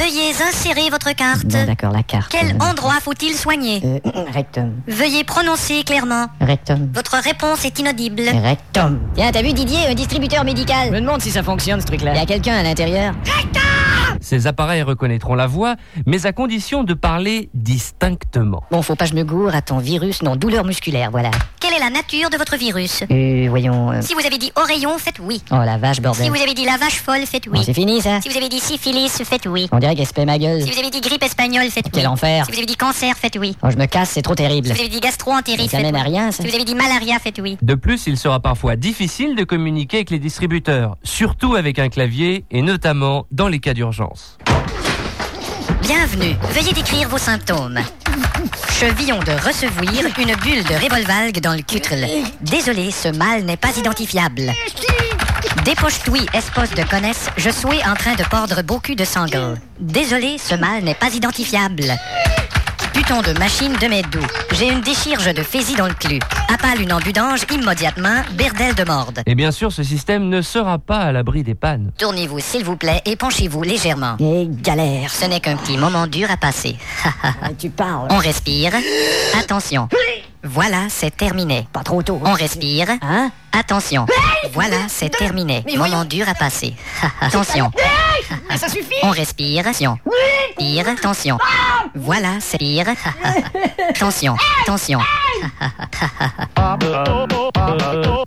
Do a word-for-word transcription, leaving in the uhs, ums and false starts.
Veuillez insérer votre carte. Bon, d'accord, la carte. Quel euh, endroit faut-il soigner? euh, Rectum. Veuillez prononcer clairement. Rectum. Votre réponse est inaudible. Rectum. Tiens, t'as vu Didier, un distributeur médical? Je me demande si ça fonctionne, ce truc-là. Il y a quelqu'un à l'intérieur? Ces appareils reconnaîtront la voix, mais à condition de parler distinctement. Bon, faut pas que je me gourre à ton virus, non, douleur musculaire, voilà. Quelle est la nature de votre virus? Euh, voyons... euh, Si vous avez dit oreillon, faites oui. Oh la vache, bordel. Si vous avez dit la vache folle, faites Bon, oui. c'est fini, ça? Si vous avez dit syphilis, faites oui. On dirait qu'elle se paie ma gueule. Si vous avez dit grippe espagnole, faites oui. Quel enfer. Si vous avez dit cancer, faites oui. Oh, je me casse, c'est trop terrible. Si vous avez dit gastro-entérite, Ça faites mène à oui. rien, ça. Si vous avez dit malaria, faites oui. De plus, il sera parfois difficile de communiquer avec les distributeurs, surtout avec un clavier et notamment dans les cas d'urgence. Bienvenue. Veuillez décrire vos symptômes. Chevillon de recevoir, une bulle de révolvalgue dans le cutrel. Désolé, ce mal n'est pas identifiable. Dépêche-toi, espèce de connaisse, je suis en train de pordre beaucoup de sangle. Désolé, ce mal n'est pas identifiable. Puton de machine de mes doux. J'ai une déchirge de fésie dans le cul. Appale une ambudange immédiatement, berdelle de morde. Et bien sûr, ce système ne sera pas à l'abri des pannes. Tournez-vous s'il vous plaît et penchez-vous légèrement. Et galère. Ce n'est qu'un petit moment dur à passer. Tu parles. On respire. Attention. Voilà, c'est terminé. Pas trop tôt. On respire. Hein? Attention. Voilà, c'est terminé. Moment dur à passer. Attention. Ça suffit. On respire. Attention. Pire. Attention. Voilà, c'est pire. Attention. Attention.